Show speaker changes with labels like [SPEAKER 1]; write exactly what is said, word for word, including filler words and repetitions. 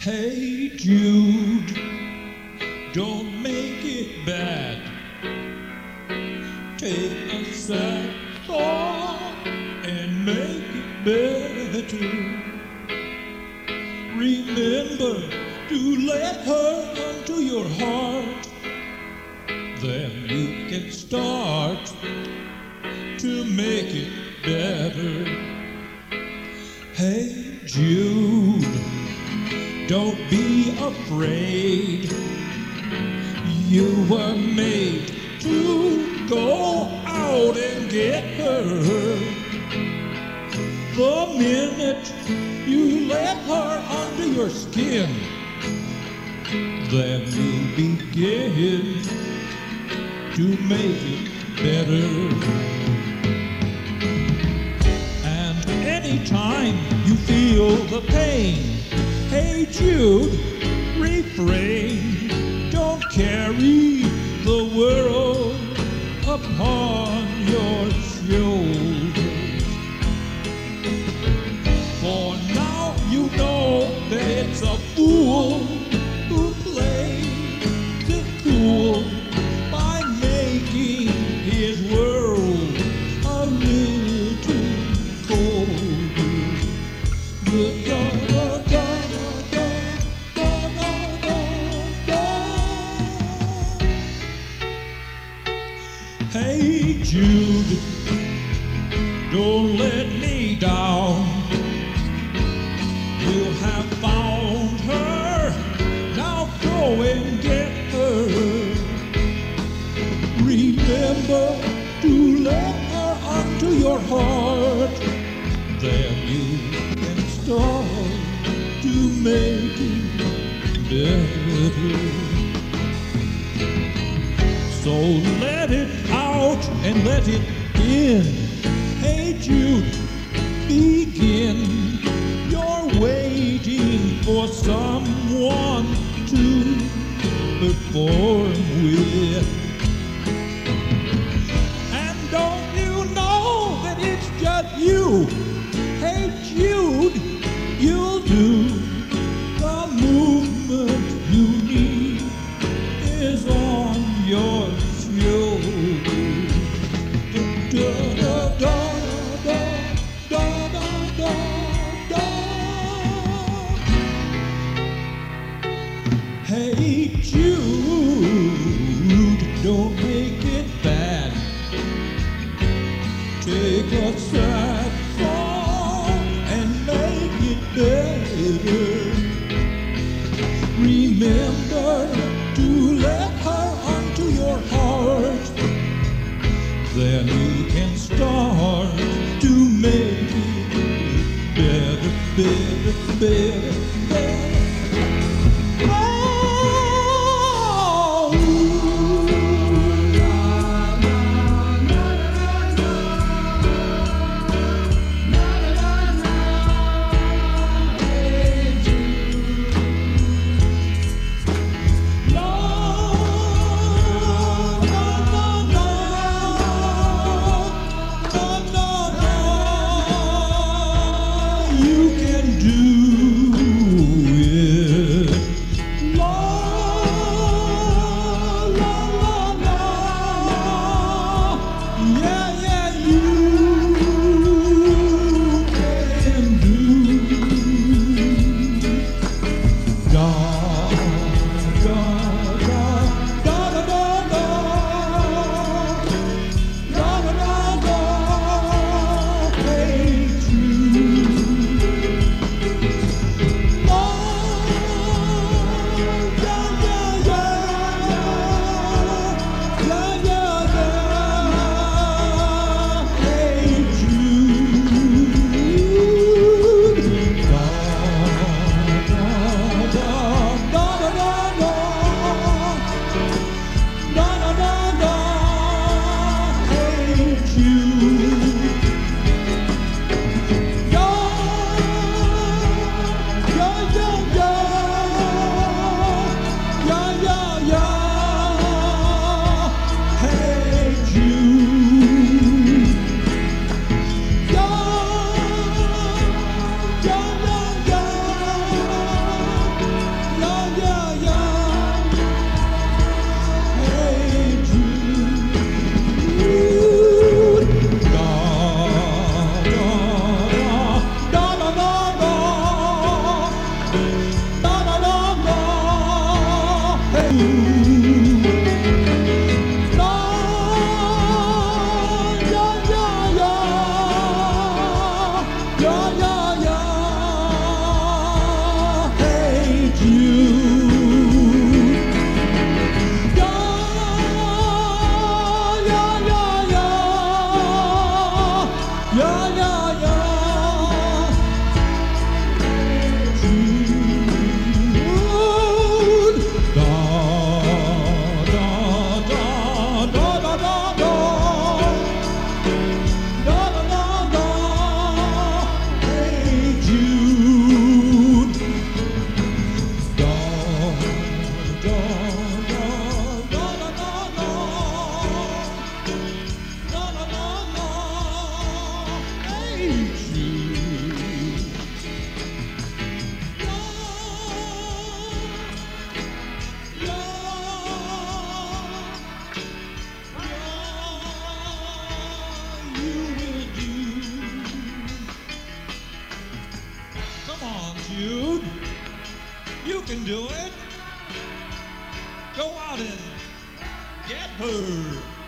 [SPEAKER 1] Hey Jude, don't make it bad. Take a sad song and make it better. Remember to let her onto your heart. Then you can start to make it better. Hey Jude, don't be afraid. You were made to go out and get her. The minute you let her under your skin, then you begin to make it better. And anytime you feel the pain, hey Jude, refrain. Don't carry the world upon your shoulders. For now you know that it's a fool who plays it cool by making his world a little colder. Good God. Hey Jude, don't let me down. You have found her, now go and get her. Remember to let her onto your heart. Then you can start to make it better. So let it out and let it in. Hey Jude, begin. You're waiting for someone to perform with. And don't you know that it's just you? Hey Jude, you'll do the movement you need is on your shoulder. Da, da, da, da, da, da, da, da. Hey Jude, don't make it bad. Take a sad song and make it better. Remember to let her onto your heart. Then you can start to make it better, better, better, better. You can do You can do it. Go out and get her.